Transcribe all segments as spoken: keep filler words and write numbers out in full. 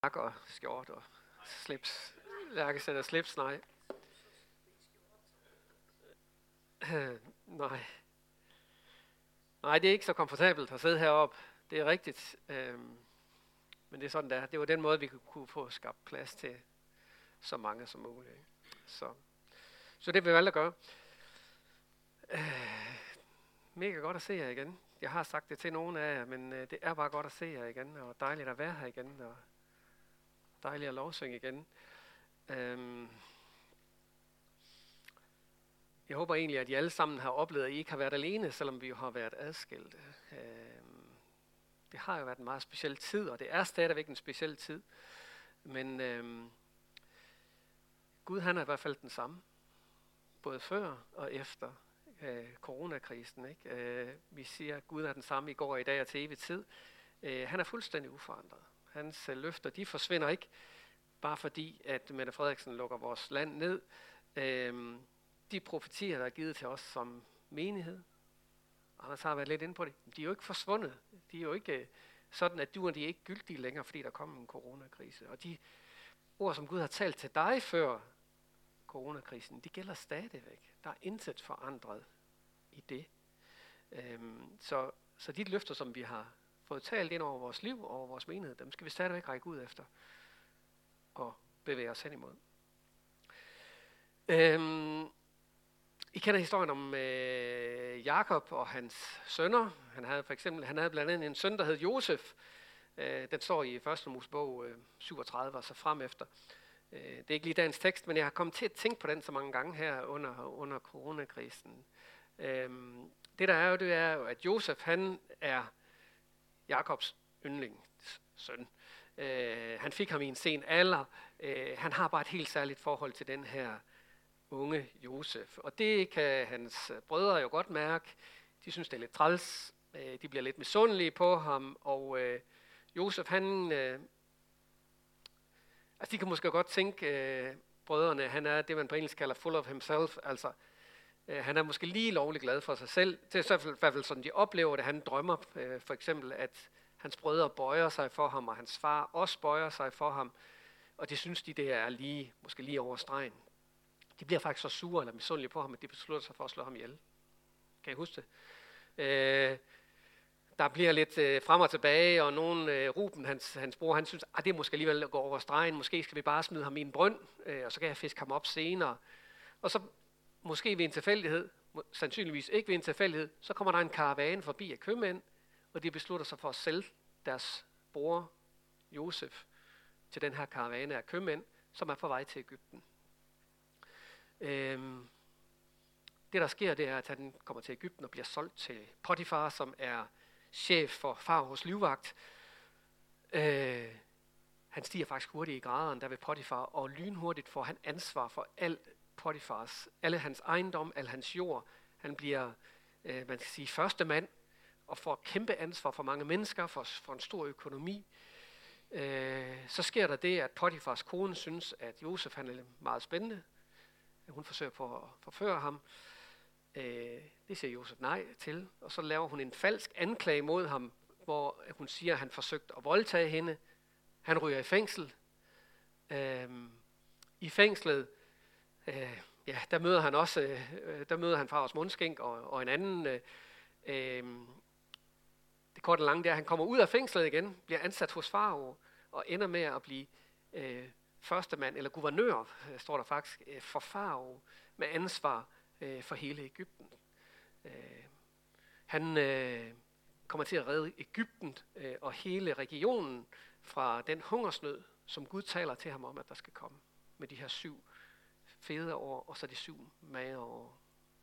jakke og skjort og slips. Jakkesæt og slips, nej. Øh, nej. Nej, det er ikke så komfortabelt at sidde heroppe. Det er rigtigt. Øhm, men det er sådan der. Det var den måde, vi kunne få skabt plads til så mange som muligt. Så, så det vil vi valgte at gøre. Øh, mega godt at se jer igen. Jeg har sagt det til nogle af jer, men øh, det er bare godt at se jer igen, og dejligt at være her igen, og dejligt at lovsynge igen. Øhm, jeg håber egentlig, at I alle sammen har oplevet, at I ikke har været alene, selvom vi jo har været adskilte. Øhm, det har jo været en meget speciel tid, og det er stadigvæk en speciel tid. Men øhm, Gud, han er i hvert fald den samme, både før og efter øh, coronakrisen. Ikke? Øh, vi siger, at Gud er den samme i går, i dag og til evig tid. Øh, han er fuldstændig uforandret. Hans øh, løfter, de forsvinder ikke, bare fordi, at Mette Frederiksen lukker vores land ned. Øh, de profetier, der er givet til os som menighed, Anders har været lidt inde på det, de er jo ikke forsvundet. De er jo ikke øh, sådan, at du og de er ikke gyldige længere, fordi der kommer en coronakrise. Og de ord, som Gud har talt til dig før coronakrisen, de gælder stadigvæk. Der er intet forandret i det. Øhm, så, så de løfter, som vi har fået talt ind over vores liv og over vores menighed, dem skal vi stadigvæk række ud efter og bevæge os hen imod. Øhm, I kender historien om øh, Jakob og hans sønner. Han havde for eksempel, han havde blandt andet en søn, der hed Josef. Øh, den står i første Mosebog øh, syvogtredive og så frem efter. Øh, det er ikke lige dagens tekst, men jeg har kommet til at tænke på den så mange gange her under, under coronakrisen. Øh, det der er jo, det er jo, at Josef, han er Jakobs yndlingssøn. Øh, han fik ham i en sen alder. Øh, han har bare et helt særligt forhold til den her unge Josef. Og det kan hans brødre jo godt mærke. De synes, det er lidt træls. Øh, de bliver lidt misundelige på ham. Og øh, Josef, han... Øh, altså, de kan måske godt tænke, øh, brødrene, han er det, man på engelsk kalder full of himself. Altså, øh, han er måske lige lovligt glad for sig selv. Det er i hvert fald sådan, de oplever det. Han drømmer øh, for eksempel, at hans brødre bøjer sig for ham, og hans far også bøjer sig for ham. Og det synes de, det er lige, måske lige over stregen. De bliver faktisk så sure eller misundelige på ham, at de beslutter sig for at slå ham ihjel. Kan I huske det? Øh, der bliver lidt øh, frem og tilbage, og nogen, øh, Ruben, hans, hans bror, han synes, at det er måske alligevel at gå over stregen. Måske skal vi bare smide ham i en brønd, øh, og så kan jeg fiske ham op senere. Og så måske ved en tilfældighed, sandsynligvis ikke ved en tilfældighed, så kommer der en karavane forbi af købmænd, og de beslutter sig for at sælge deres bror, Josef, til den her karavane af købmænd, som er på vej til Egypten. Øhm, det der sker, det er, at han kommer til Egypten og bliver solgt til Potifar, som er chef for faraos livvagt. Øh, han stiger faktisk hurtigt i graderne der ved Potifar, og lynhurtigt får han ansvar for al Potifars, alle hans ejendom, al hans jord. Han bliver, øh, man kan sige, første mand, og får kæmpe ansvar for mange mennesker, for, for en stor økonomi. Øh, så sker der det, at Potifars kone synes, at Josef han er meget spændende. Hun forsøger på at forføre ham. Øh, det siger Josef nej til. Og så laver hun en falsk anklage mod ham, hvor hun siger, at han forsøgte at voldtage hende. Han ryger i fængsel. Øh, I fængslet, øh, ja, der møder han også, øh, der møder han faraos mundskænk og, og en anden. Øh, øh, det korte og lange, det er, at han kommer ud af fængslet igen, bliver ansat hos farao og ender med at blive øh, førstemand, eller guvernør, øh, står der faktisk, øh, for farao, med ansvar øh, for hele Egypten. Øh, han øh, kommer til at redde Egypten øh, og hele regionen fra den hungersnød, som Gud taler til ham om, at der skal komme, med de her syv fede år, og så de syv magre år.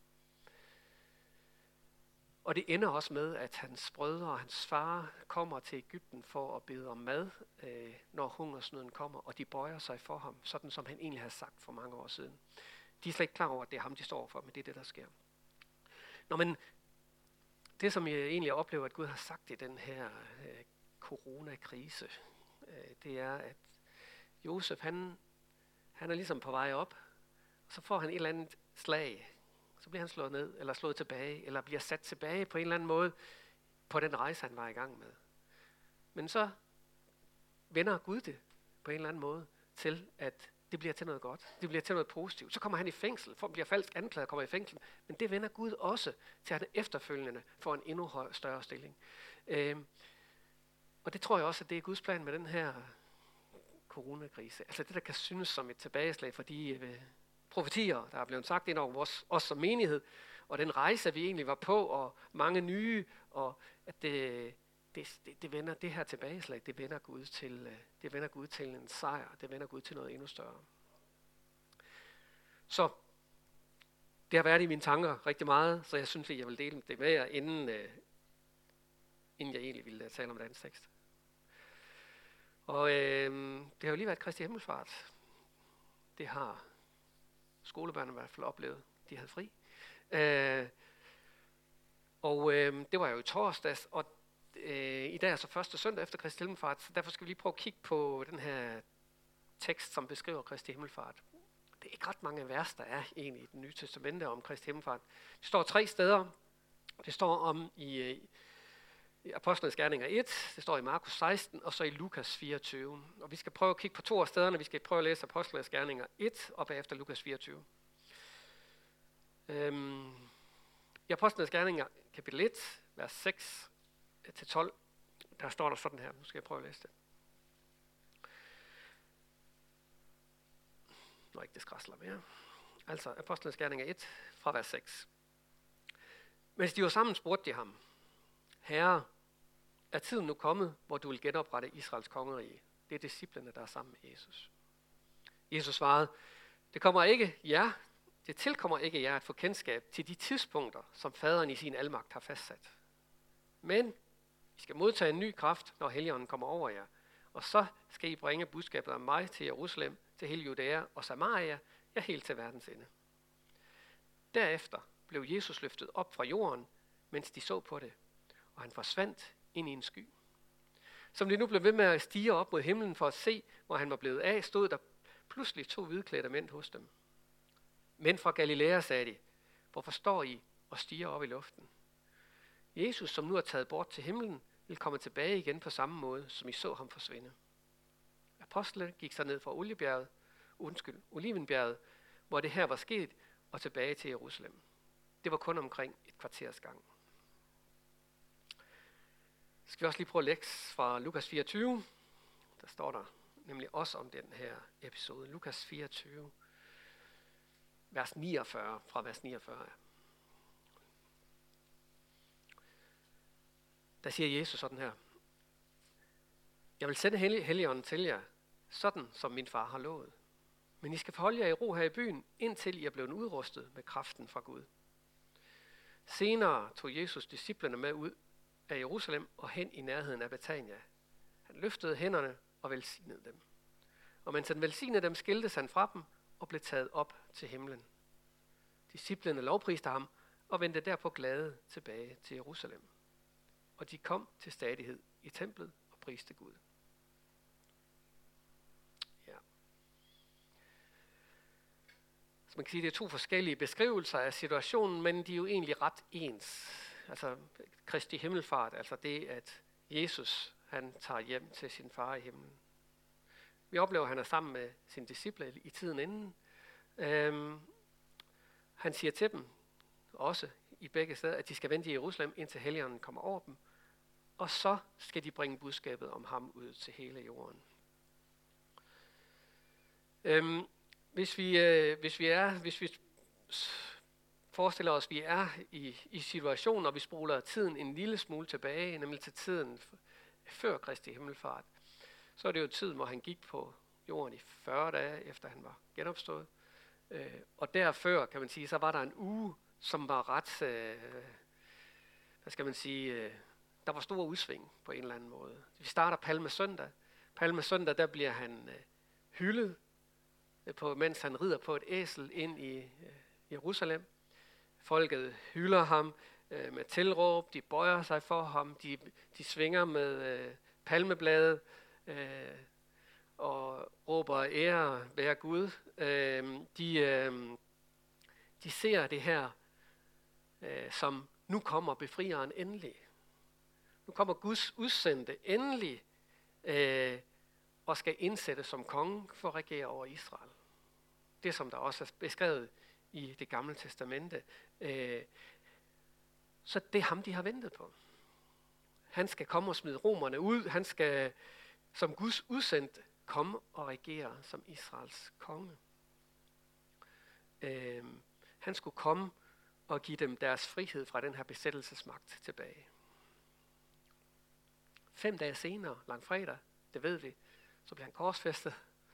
Og det ender også med, at hans brødre og hans far kommer til Egypten for at bede om mad, øh, når hungersnøden kommer, og de bøjer sig for ham, sådan som han egentlig har sagt for mange år siden. De er slet ikke klar over, at det er ham, de står for, men det er det, der sker. Nå, men det, som jeg egentlig oplever, at Gud har sagt i den her øh, coronakrise, øh, det er, at Josef, han, han er ligesom på vej op, og så får han et eller andet slag. Så bliver han slået ned, eller slået tilbage, eller bliver sat tilbage på en eller anden måde på den rejse, han var i gang med. Men så vender Gud det på en eller anden måde til, at det bliver til noget godt. Det bliver til noget positivt. Så kommer han i fængsel, for bliver falsk anklaget, kommer i fængsel. Men det vender Gud også til, at han efterfølgende får en endnu højere, større stilling. Øhm, og det tror jeg også, at det er Guds plan med den her coronakrise. Altså det, der kan synes som et tilbageslag for de øh, profetier, der er blevet sagt ind over os, os som menighed, og den rejse, vi egentlig var på, og mange nye, og at det, det, det, det vender det her tilbageslag, det vender Gud til, øh, det vender Gud til en sejr, det vender Gud til noget endnu større. Så det har været i mine tanker rigtig meget, så jeg synes, at jeg vil dele det med jer, inden, øh, inden jeg egentlig ville tale om dagens tekst. Og øh, det har jo lige været Kristi Himmelfart. Det har skolebørnene i hvert fald oplevet. De havde fri. Øh, og øh, det var jo i torsdags, og øh, i dag er så første søndag efter Kristi Himmelfart, så derfor skal vi lige prøve at kigge på den her tekst, som beskriver Kristi Himmelfart. Det er ikke ret mange vers, der er egentlig i det nye testamente om Kristi Himmelfart. Det står tre steder. Det står om i, i Apostlenes Gerninger et, det står i Markus seksten, og så i Lukas fireogtyve. Og vi skal prøve at kigge på to af stederne. Vi skal prøve at læse Apostlenes Gerninger et, og bagefter Lukas fireogtyve. Øhm, I Apostlenes Gerninger kapitel et, vers seks til tolv, der står der sådan her. Nu skal jeg prøve at læse det. Nå, ikke det skræsler mere. Altså, Apostlenes Gerninger et, fra vers seks. Mens de var sammen, spurgte de ham: Herre, er tiden nu kommet, hvor du vil genoprette Israels kongerige? Det er disciplene, der er sammen med Jesus. Jesus svarede: Det kommer ikke jer, det tilkommer ikke jer at få kendskab til de tidspunkter, som faderen i sin almagt har fastsat. Men I skal modtage en ny kraft, når Helligånden kommer over jer, og så skal I bringe budskabet om mig til Jerusalem, til hele Judæa og Samaria, ja, helt til verdens ende. Derefter blev Jesus løftet op fra jorden, mens de så på det, og han forsvandt ind i en sky. Som de nu blev ved med at stige op mod himlen for at se, hvor han var blevet af, stod der pludselig to hvidklædte mænd hos dem. Mænd fra Galilea, sagde de: Hvorfor står I og stiger op i luften? Jesus, som nu er taget bort til himlen, vil komme tilbage igen på samme måde, som I så ham forsvinde. Apostlene gik så ned fra Oliebjerget, undskyld, Olivenbjerget, hvor det her var sket, og tilbage til Jerusalem. Det var kun omkring et kvarters gang. Så skal vi også lige prøve at læse fra Lukas fireogtyve. Der står der nemlig også om den her episode. Lukas fireogtyve, vers niogfyrre, fra vers niogfyrre. Der siger Jesus sådan her: Jeg vil sende Helligånden til jer, sådan som min far har lovet. Men I skal forholde jer i ro her i byen, indtil I er blevet udrustet med kraften fra Gud. Senere tog Jesus disciplene med ud af Jerusalem og hen i nærheden af Betania. Han løftede hænderne og velsignede dem. Og mens han velsignede dem, skiltes han fra dem og blev taget op til himlen. Disciplene lovpriste ham og vendte derpå glade tilbage til Jerusalem. Og de kom til stadighed i templet og priste Gud. Ja. Så man kan sige, at det er to forskellige beskrivelser af situationen, men de er jo egentlig ret ens. Altså Kristi Himmelfart, altså det, at Jesus han tager hjem til sin far i himlen. Vi oplever, at han er sammen med sine disciple i tiden inden. Øhm, han siger til dem, også i begge steder, at de skal vente i Jerusalem, indtil Helligånden kommer over dem. Og så skal de bringe budskabet om ham ud til hele jorden. Øhm, hvis, vi, øh, hvis vi er, hvis vi forestiller os, at vi er i, i situationen, og vi spoler tiden en lille smule tilbage, nemlig til tiden før Kristi Himmelfart, så er det jo tiden, hvor han gik på jorden i fyrre dage, efter han var genopstået. Øh, og derfør, kan man sige, så var der en uge, som var ret, øh, hvad skal man sige, øh, der var store udsving på en eller anden måde. Vi starter Palmesøndag. Palmesøndag, der bliver han øh, hyldet, øh, på, mens han rider på et æsel ind i øh, Jerusalem. Folket hylder ham øh, med tilråb, de bøjer sig for ham, de, de svinger med øh, palmeblade øh, og råber ære være Gud. Øh, de, øh, de ser det her, øh, som nu kommer befrieren endelig. Nu kommer Guds udsendte endelig øh, og skal indsættes som konge for at regere over Israel. Det, som der også er beskrevet i Det Gamle Testamente. Øh, så det er ham, de har ventet på. Han skal komme og smide romerne ud. Han skal som Guds udsendt komme og regere som Israels konge. Øh, han skulle komme og give dem deres frihed fra den her besættelsesmagt tilbage. Fem dage senere, langfredag, det ved vi, så bliver han korsfæstet.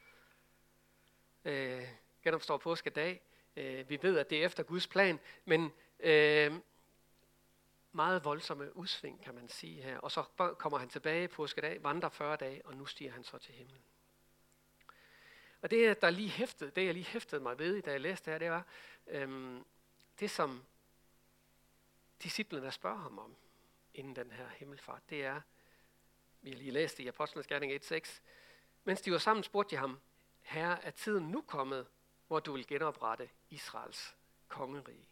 Øh, genopstår påskedag. Øh, vi ved, at det er efter Guds plan, men øh, meget voldsomme udsving, kan man sige her. Og så kommer han tilbage påskedag, vandrer fyrre dage, og nu stiger han så til himlen. Og det, der lige hæftede, det jeg lige hæftede mig ved, da jeg læste det her, det var øh, det, som disciplene spørger ham om inden den her himmelfart. Det er, vi har lige læst det i Apostlenes Gerning et seks, mens de var sammen, spurgte de ham, Herre, er tiden nu kommet, hvor du vil genoprette Israels kongerige?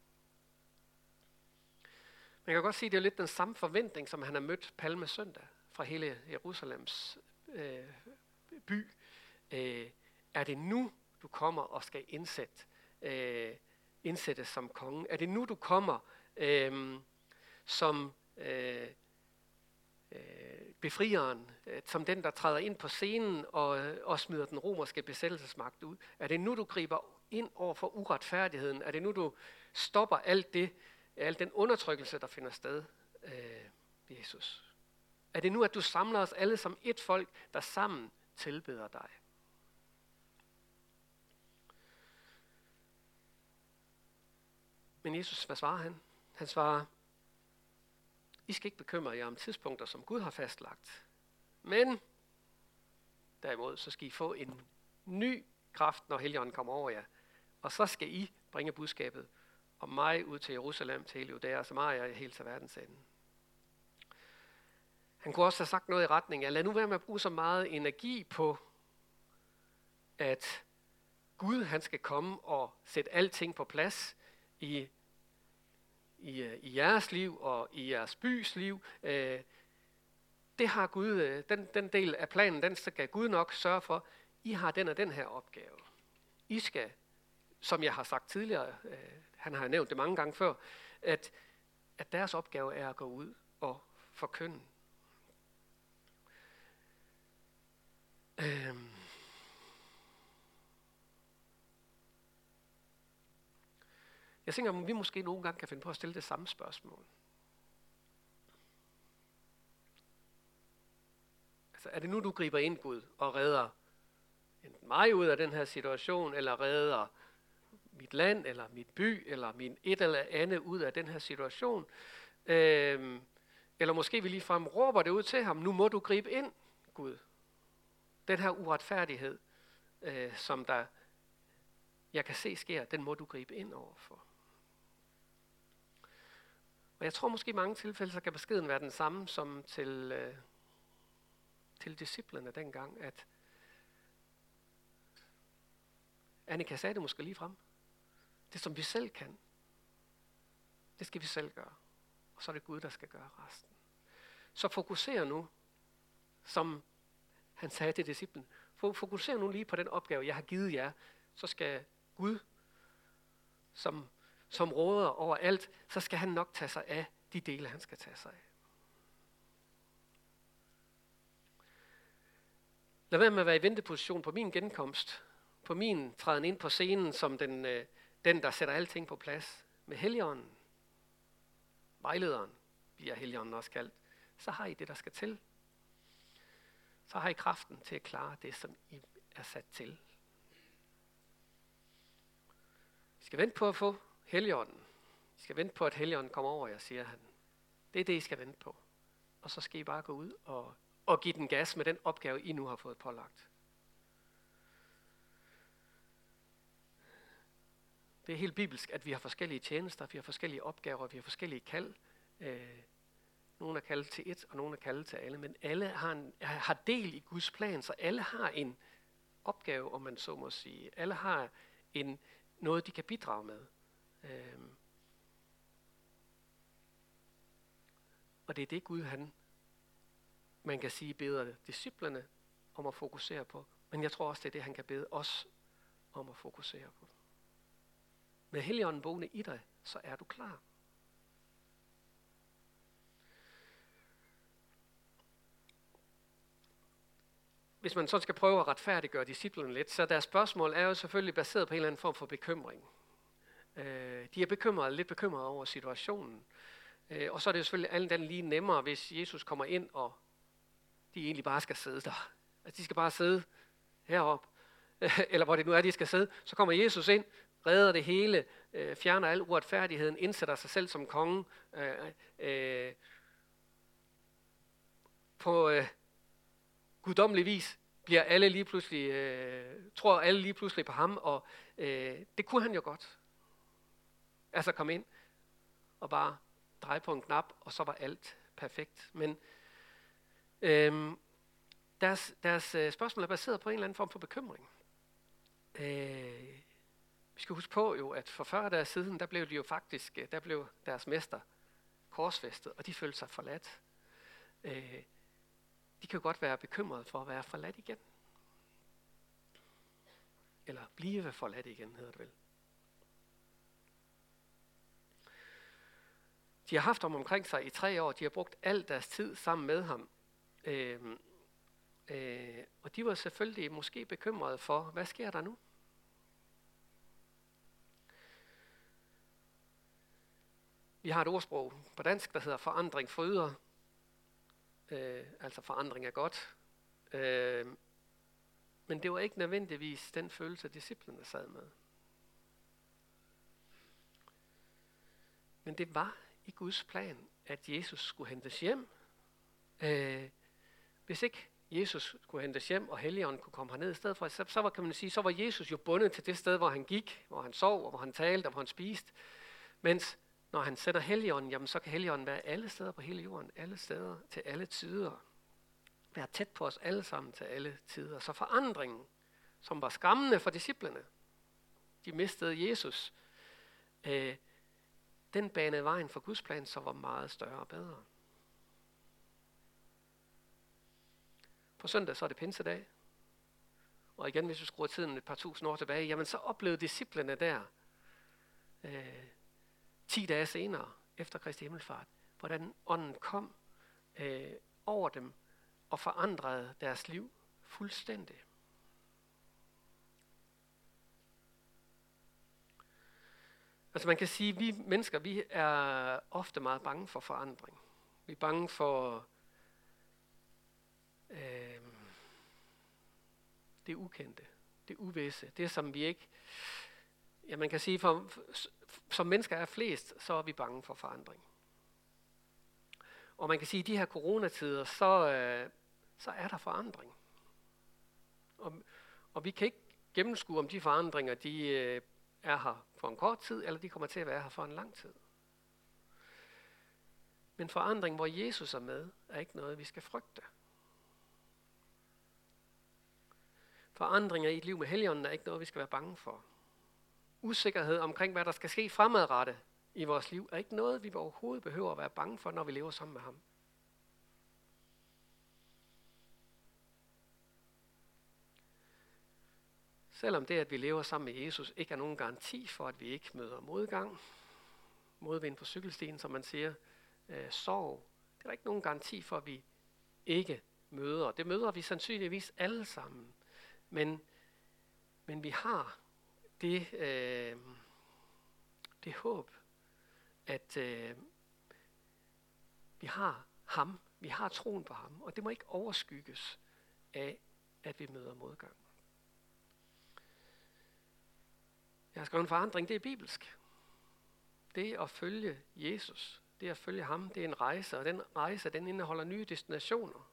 Man kan godt sige, at det er lidt den samme forventning, som han har mødt Palme søndag fra hele Jerusalems øh, by. Øh, er det nu, du kommer og skal indsætte, øh, indsættes som konge? Er det nu, du kommer øh, som øh, øh, befrieren, øh, som den, der træder ind på scenen og, og smider den romerske besættelsesmagt ud? Er det nu, du griber ind over for uretfærdigheden? Er det nu, du stopper alt det, al den undertrykkelse, der finder sted, øh, Jesus? Er det nu, at du samler os alle som et folk, der sammen tilbeder dig? Men Jesus, hvad svarer han? Han svarer, I skal ikke bekymre jer om tidspunkter, som Gud har fastlagt. Men derimod, så skal I få en ny kraft, når Helligånden kommer over jer. Og så skal I bringe budskabet om mig ud til Jerusalem, til hele Judæa og Samaria, helt til verdens ende. Han kunne også have sagt noget i retning af, lad nu være med at bruge så meget energi på, at Gud han skal komme og sætte alting på plads i, i, i jeres liv og i jeres bys liv. Det har Gud, den, den del af planen, den skal Gud nok sørge for. I har den og den her opgave. I skal, som jeg har sagt tidligere, han har nævnt det mange gange før, at, at deres opgave er at gå ud og forkynde. Øhm. Jeg tænker, om vi måske nogle gange kan finde på at stille det samme spørgsmål. Altså, er det nu, du griber ind, Gud, og redder enten mig ud af den her situation, eller redder mit land, eller mit by, eller min et eller andet ud af den her situation? Øhm, eller måske vi ligefrem råber det ud til ham, nu må du gribe ind, Gud. Den her uretfærdighed, øh, som der jeg kan se sker, den må du gribe ind overfor. Og jeg tror måske i mange tilfælde, så kan beskeden være den samme som til, øh, til disciplene dengang, at Annika sagde det måske lige frem. Det som vi selv kan, det skal vi selv gøre. Og så er det Gud, der skal gøre resten. Så fokuser nu, som han sagde til disciplen, fokuser nu lige på den opgave, jeg har givet jer. Så skal Gud, som, som råder over alt, så skal han nok tage sig af de dele, han skal tage sig af. Lad være med at være i venteposition på min genkomst, på min træden ind på scenen, som den, øh, den der sætter alting på plads. Med Helligånden, vejlederen, bliver Helligånden også kaldt, så har I det, der skal til. Så har I kraften til at klare det, som I er sat til. I skal vente på at få Helligånden. I skal vente på, at Helligånden kommer over jer, siger han. Det er det, I skal vente på. Og så skal I bare gå ud og, og give den gas med den opgave, I nu har fået pålagt. Det er helt bibelsk, at vi har forskellige tjenester, vi har forskellige opgaver, vi har forskellige kald. Øh, nogle er kaldet til et, og nogle er kaldet til alle. Men alle har, en, har del i Guds plan, så alle har en opgave, om man så må sige. Alle har en, noget, de kan bidrage med. Øh, og det er det Gud, han, man kan sige, beder disciplene om at fokusere på. Men jeg tror også, det er det, han kan bede os om at fokusere på. Med Helligånden boende i dig, så er du klar. Hvis man så skal prøve at retfærdiggøre disciplene lidt, så deres spørgsmål er jo selvfølgelig baseret på en eller anden form for bekymring. Øh, de er bekymrede, lidt bekymrede over situationen. Øh, og så er det jo selvfølgelig alt andet lige nemmere, hvis Jesus kommer ind, og de egentlig bare skal sidde der. Altså de skal bare sidde heroppe, eller hvor det nu er, de skal sidde. Så kommer Jesus ind, redder det hele, øh, fjerner al uretfærdigheden, indsætter sig selv som konge. Øh, øh, på øh, guddommelig vis bliver alle lige pludselig, øh, tror alle lige pludselig på ham, og øh, det kunne han jo godt. Altså komme ind og bare dreje på en knap, og så var alt perfekt. Men øh, deres, deres øh, spørgsmål er baseret på en eller anden form for bekymring. Øh, vi skal huske på jo, at for fyrre dage siden, der blev de jo faktisk, der blev deres mester korsfæstet, og de følte sig forladt. Øh, de kan jo godt være bekymrede for at være forladt igen. Eller blive forladt igen, hedder det vel. De har haft ham omkring sig i tre år, de har brugt al deres tid sammen med ham. Øh, øh, og de var selvfølgelig måske bekymrede for, hvad sker der nu? Vi har et ordsprog på dansk, der hedder forandring fryder. Øh, altså forandring er godt. Øh, men det var ikke nødvendigvis den følelse, disciplene sad med. Men det var i Guds plan, at Jesus skulle hentes hjem. Øh, hvis ikke Jesus skulle hentes hjem, og Helligånden kunne komme herned i stedet for, så, så var, kan man sige, så var Jesus jo bundet til det sted, hvor han gik, hvor han sov, og hvor han talte, og hvor han spiste. Mens når han sætter Helligånden, jamen så kan Helligånden være alle steder på hele jorden, alle steder til alle tider. Være tæt på os alle sammen til alle tider. Så forandringen, som var skræmmende for disciplene, de mistede Jesus, øh, den banede vejen for Guds plan, så var meget større og bedre. På søndag så er det pinsedag. Og igen, hvis vi skruer tiden et par tusind år tilbage, jamen så oplevede disciplene der, øh, ti dage senere, efter Kristi himmelfart, hvordan ånden kom øh, over dem og forandrede deres liv fuldstændig. Altså man kan sige, at vi mennesker, vi er ofte meget bange for forandring. Vi er bange for øh, det ukendte, det uvisse, det som vi ikke... Ja, man kan sige, for, som mennesker er flest, så er vi bange for forandring. Og man kan sige, at i de her coronatider, så, øh, så er der forandring. Og, og vi kan ikke gennemskue, om de forandringer, de øh, er her for en kort tid, eller de kommer til at være her for en lang tid. Men forandring, hvor Jesus er med, er ikke noget, vi skal frygte. Forandringer i et liv med Helligånden er ikke noget, vi skal være bange for. Usikkerhed omkring, hvad der skal ske fremadrettet i vores liv, er ikke noget, vi overhovedet behøver at være bange for, når vi lever sammen med ham. Selvom det, at vi lever sammen med Jesus, ikke er nogen garanti for, at vi ikke møder modgang, modvind på cykelstien, som man siger, øh, sorg, det er ikke nogen garanti for, at vi ikke møder. Det møder vi sandsynligvis alle sammen. Men, men vi har det, øh, det håb, at øh, vi har ham, vi har troen på ham, og det må ikke overskygges af, at vi møder modgang. Jeg har skrevet en forandring, det er bibelsk. Det at følge Jesus, det at følge ham, det er en rejse, og den rejse, den indeholder nye destinationer.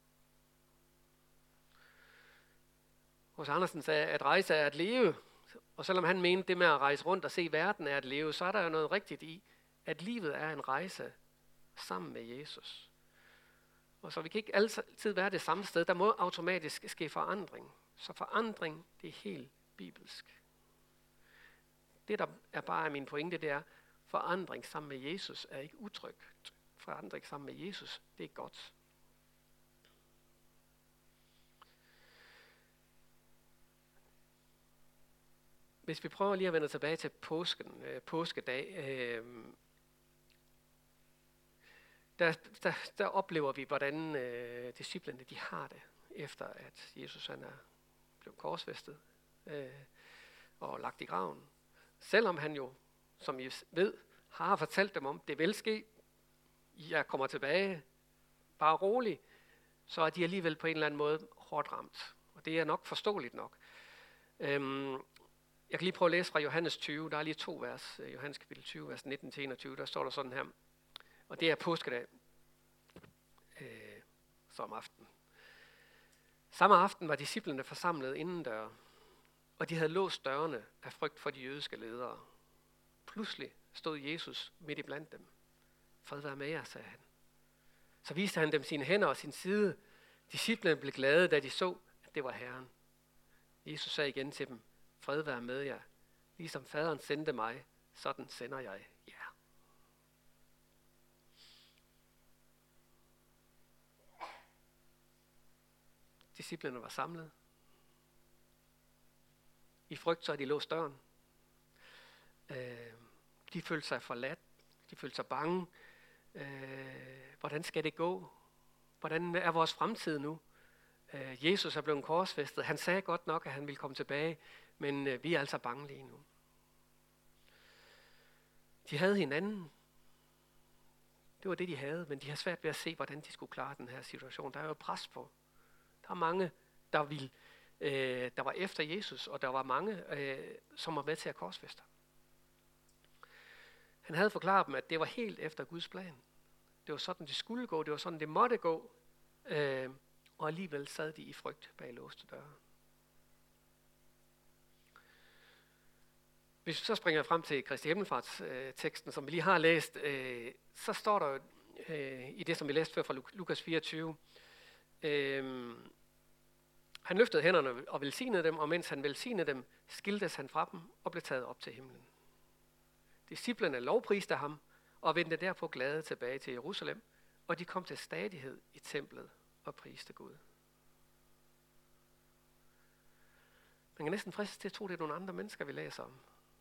Hos Andersen sagde, at rejse er at leve, og selvom han mente det med at rejse rundt og se verden er at leve, så er der jo noget rigtigt i, at livet er en rejse sammen med Jesus. Og så vi kan ikke altid være det samme sted, der må automatisk ske forandring. Så forandring, det er helt bibelsk. Det, der er bare min pointe, det er, forandring sammen med Jesus er ikke utrygt. Forandring sammen med Jesus, det er godt. hvis vi prøver lige at vende tilbage til påsken, øh, påskedag, øh, der, der, der oplever vi, hvordan øh, disciplene de har det, efter at Jesus han er blevet korsfæstet øh, og lagt i graven. Selvom han jo, som I ved, har fortalt dem om, det vil ske, jeg kommer tilbage, bare rolig, så er de alligevel på en eller anden måde hårdt ramt. Og det er nok forståeligt nok. Øhm, jeg kan lige prøve at læse fra Johannes tyve, der er lige to vers, Johannes kapitel tyve, vers nitten til enogtyve, der står der sådan her, og det er påskedag, øh, så om aftenen. Samme aften var disciplene forsamlet indendør, og de havde låst dørene af frygt for de jødiske ledere. Pludselig stod Jesus midt i blandt dem. Fred være med jer, sagde han. Så viste han dem sine hænder og sin side. Disciplene blev glade, da de så, at det var Herren. Jesus sagde igen til dem, fred være med jer. Ligesom faderen sendte mig, sådan sender jeg jer. Disciplene var samlet. I frygt så er de låst døren. Øh, de følte sig forladt. De følte sig bange. Øh, hvordan skal det gå? Hvordan er vores fremtid nu? Øh, Jesus er blevet korsfæstet. Han sagde godt nok, at han ville komme tilbage, men øh, vi er altså bange lige nu. De havde hinanden. Det var det, de havde, men de har svært ved at se, hvordan de skulle klare den her situation. Der er jo pres på. Der er mange, der, ville, øh, der var efter Jesus, og der var mange, øh, som var med til at korsfæste. Han havde forklaret dem, at det var helt efter Guds plan. Det var sådan, det skulle gå. Det var sådan, det måtte gå. Øh, og alligevel sad de i frygt bag låste døre. Hvis vi så springer frem til Kristi Himmelfarts-teksten, som vi lige har læst, øh, så står der øh, i det, som vi læste før fra Lukas fireogtyve, øh, han løftede hænderne og velsignede dem, og mens han velsignede dem, skiltes han fra dem og blev taget op til himlen. Disciplene lovpriste ham og vendte derpå glade tilbage til Jerusalem, og de kom til stadighed i templet og priste Gud. Man kan næsten fristes til at tro, det er nogle andre mennesker, vi læser om.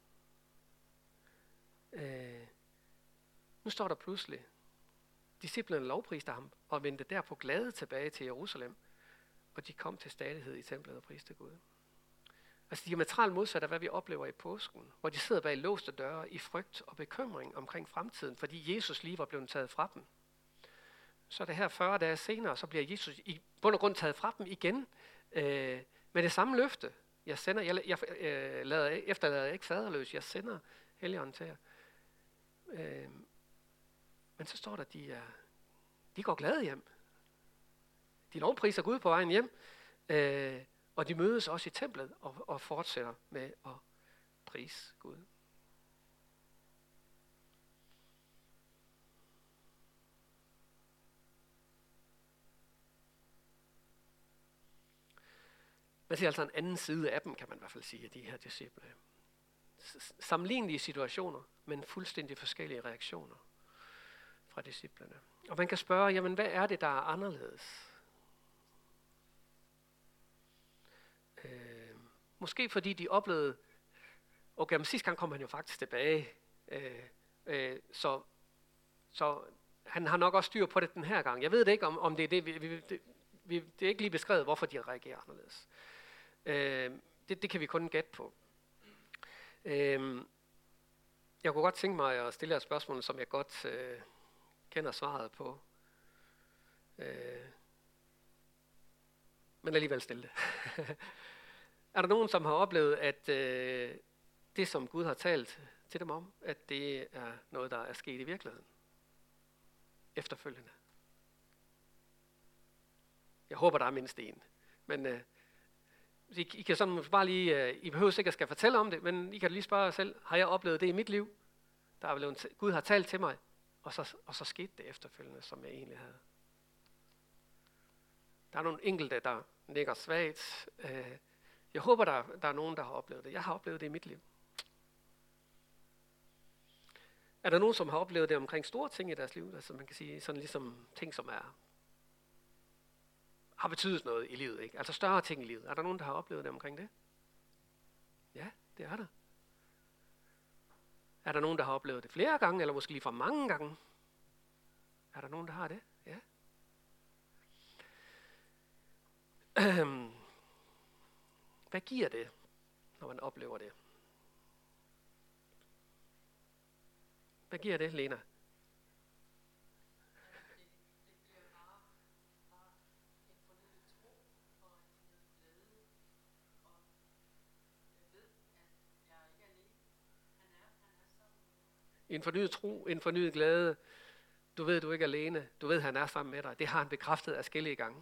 Øh, nu står der pludselig, disciplene lovpriste ham og vendte derpå glade tilbage til Jerusalem, og de kom til stadighed i templet og priste Gud. Altså diametralt modsat af, hvad vi oplever i påsken, hvor de sidder bag låste døre i frygt og bekymring omkring fremtiden, fordi Jesus lige var blevet taget fra dem. Så er det her fyrre dage senere, så bliver Jesus i bund og grund taget fra dem igen, øh, med det samme løfte. Jeg sender, jeg, jeg øh, lader, efterlader ikke faderløs, jeg sender Helligånden til jer. Øh, men så står der, at de, er, de går glade hjem. De lovpriser Gud på vejen hjem, øh, og de mødes også i templet og, og fortsætter med at prise Gud. Man ser altså en anden side af dem, kan man i hvert fald sige, af de her disciple. Sammenlignelige situationer, men fuldstændig forskellige reaktioner fra disciplene. Og man kan spørge, jamen hvad er det, der er anderledes? Øh, måske fordi de oplevede, okay, men sidste gang kom han jo faktisk tilbage, øh, øh, så, så han har nok også styr på det den her gang. Jeg ved det ikke, om, om det er det, vi, vi, det, vi, det er ikke lige beskrevet, hvorfor de reagerer anderledes. Øh, det, det kan vi kun gætte på. Øh, jeg kunne godt tænke mig at stille et spørgsmål, som jeg godt øh, kender svaret på. Øh, men alligevel stille det. Er der nogen, som har oplevet, at øh, det, som Gud har talt til dem om, at det er noget, der er sket i virkeligheden? Efterfølgende. Jeg håber, der er mindst en. Men øh, I, I kan sådan bare lige, uh, I behøver sikkert skal fortælle om det, men I kan lige spørge jer selv, har jeg oplevet det i mit liv? Der er blevet, Gud har talt til mig, og så, og så skete det efterfølgende, som jeg egentlig havde. Der er nogle enkelte, der nikker svagt. Uh, jeg håber, der, der er nogen, der har oplevet det. Jeg har oplevet det i mit liv. Er der nogen, som har oplevet det omkring store ting i deres liv? Altså man kan sige sådan ligesom ting, som er har betydet noget i livet, ikke? Altså større ting i livet. Er der nogen, der har oplevet det omkring det? Ja, det er der. Er der nogen, der har oplevet det flere gange, eller måske lige for mange gange? Er der nogen, der har det? Ja. Hvad giver det, når man oplever det? Hvad giver det, Lena? En fornyet tro, en fornyet glæde. Du ved, du er ikke er alene. Du ved, han er sammen med dig. Det har han bekræftet adskillige gange.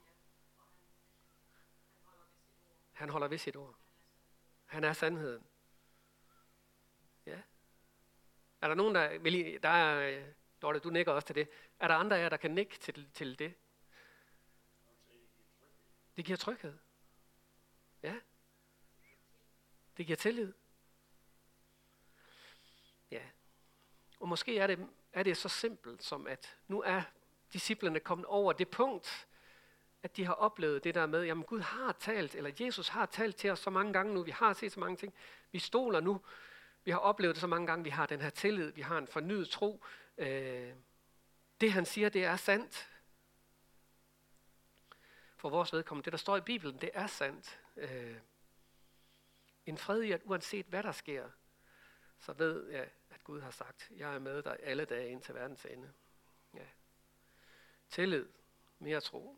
Han holder ved sit ord. Han er sandheden. Ja. Er der nogen, der vil... Der er, Dorte, du nikker også til det. Er der andre af jer, der kan nikke til, til det? Det giver tryghed. Ja. Det giver tillid. Ja. Og måske er det, er det så simpelt som, at nu er disciplene kommet over det punkt, at de har oplevet det der med, jamen Gud har talt, eller Jesus har talt til os så mange gange nu, vi har set så mange ting, vi stoler nu, vi har oplevet det så mange gange, vi har den her tillid, vi har en fornyet tro. Øh, det han siger, det er sandt. For vores vedkommende, det der står i Bibelen, det er sandt. Øh, en fred i, at uanset hvad der sker, så ved jeg, at Gud har sagt, jeg er med dig alle dage ind til verdens ende. Ja. Tillid, mere tro.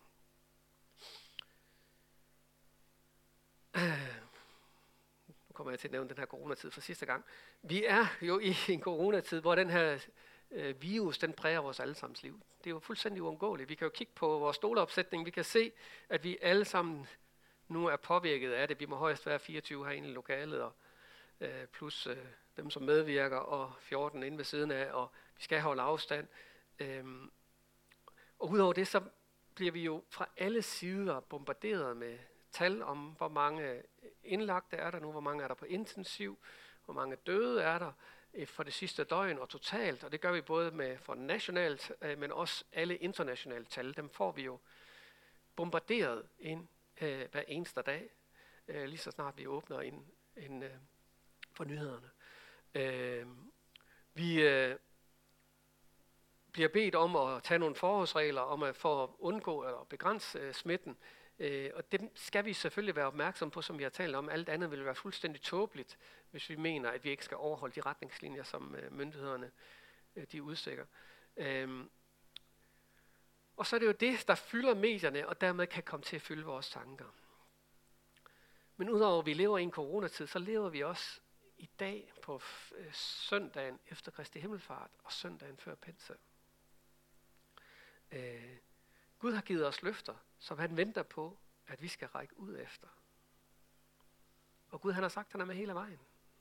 Nu kommer jeg til at nævne den her coronatid for sidste gang. Vi er jo i en coronatid, hvor den her øh, virus, den præger vores allesammens liv. Det er jo fuldstændig uundgåeligt. Vi kan jo kigge på vores stoleopsætning. Vi kan se, at vi alle sammen nu er påvirket af det. Vi må højst være fireogtyve herinde i lokalet, og øh, plus øh, dem, som medvirker, og fjorten inde ved siden af, og vi skal holde afstand. Øhm, og udover det, så bliver vi jo fra alle sider bombarderet med tal om, hvor mange indlagte er der nu, hvor mange er der på intensiv, hvor mange døde er der for det sidste døgn og totalt. Og det gør vi både med for nationalt, men også alle internationale tal. Dem får vi jo bombarderet ind øh, hver eneste dag, øh, lige så snart vi åbner en, en øh, for nyhederne. Øh, vi øh, bliver bedt om at tage nogle forholdsregler om at for at undgå eller begrænse øh, smitten. Øh, og det skal vi selvfølgelig være opmærksom på, som vi har talt om. Alt andet vil være fuldstændig tåbeligt, hvis vi mener, at vi ikke skal overholde de retningslinjer, som øh, myndighederne øh, de udstikker. Øh, og så er det jo det, der fylder medierne, og dermed kan komme til at fylde vores tanker. Men udover at vi lever i en coronatid, så lever vi også i dag på øh, søndagen efter Kristi Himmelfart og søndagen før Pinse. Øh, Gud har givet os løfter, som han venter på, at vi skal række ud efter. Og Gud han har sagt, at han er med hele vejen.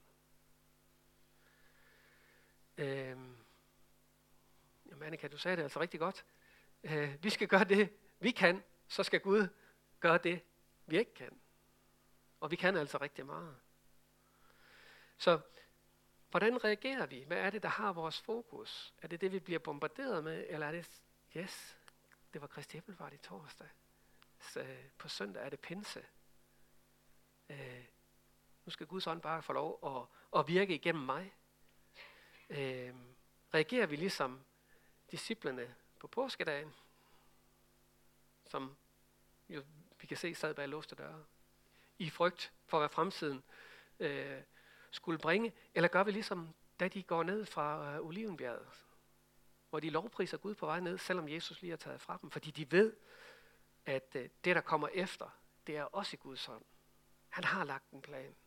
Øh, jamen Annika, du sagde det altså rigtig godt. Øh, vi skal gøre det, vi kan, så skal Gud gøre det, vi ikke kan. Og vi kan altså rigtig meget. Så hvordan reagerer vi? Hvad er det, der har vores fokus? Er det det, vi bliver bombarderet med? Eller er det, yes, det var Kristi Himmelfart i torsdag. Så på søndag er det pinse. Øh, nu skal Guds ånd bare få lov at, at virke igennem mig. Øh, reagerer vi ligesom disciplene på påskedagen, som jo, vi kan se sad bag låste døre, i frygt for, hvad fremtiden øh, skulle bringe? Eller gør vi ligesom, da de går ned fra uh, Olivenbjerget, hvor de lovpriser Gud på vej ned, selvom Jesus lige har taget fra dem, fordi de ved, at uh, det, der kommer efter, det er også i Guds hånd. Han har lagt en plan.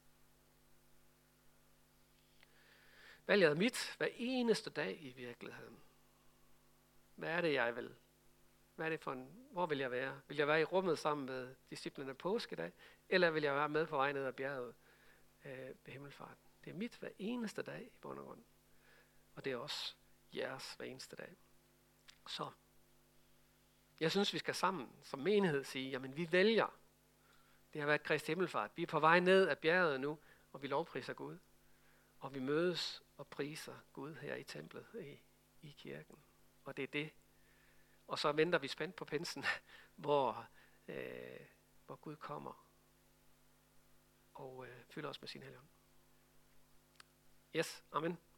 Valget er mit hver eneste dag i virkeligheden. Hvad er det, jeg vil? Hvad er det for en, hvor vil jeg være? Vil jeg være i rummet sammen med disciplene påskedag, eller vil jeg være med på vej ned ad bjerget øh, ved himmelfarten? Det er mit hver eneste dag i bund og grund. Og det er også jeres hver eneste dag. Så jeg synes, vi skal sammen som menighed sige, jamen vi vælger. Det har været Kristi Himmelfart. Vi er på vej ned ad bjerget nu, og vi lovpriser Gud. Og vi mødes og priser Gud her i templet i, i kirken. Og det er det. Og så venter vi spændt på pinsen, hvor, øh, hvor Gud kommer og øh, fylder os med sin helligånd. Yes, amen.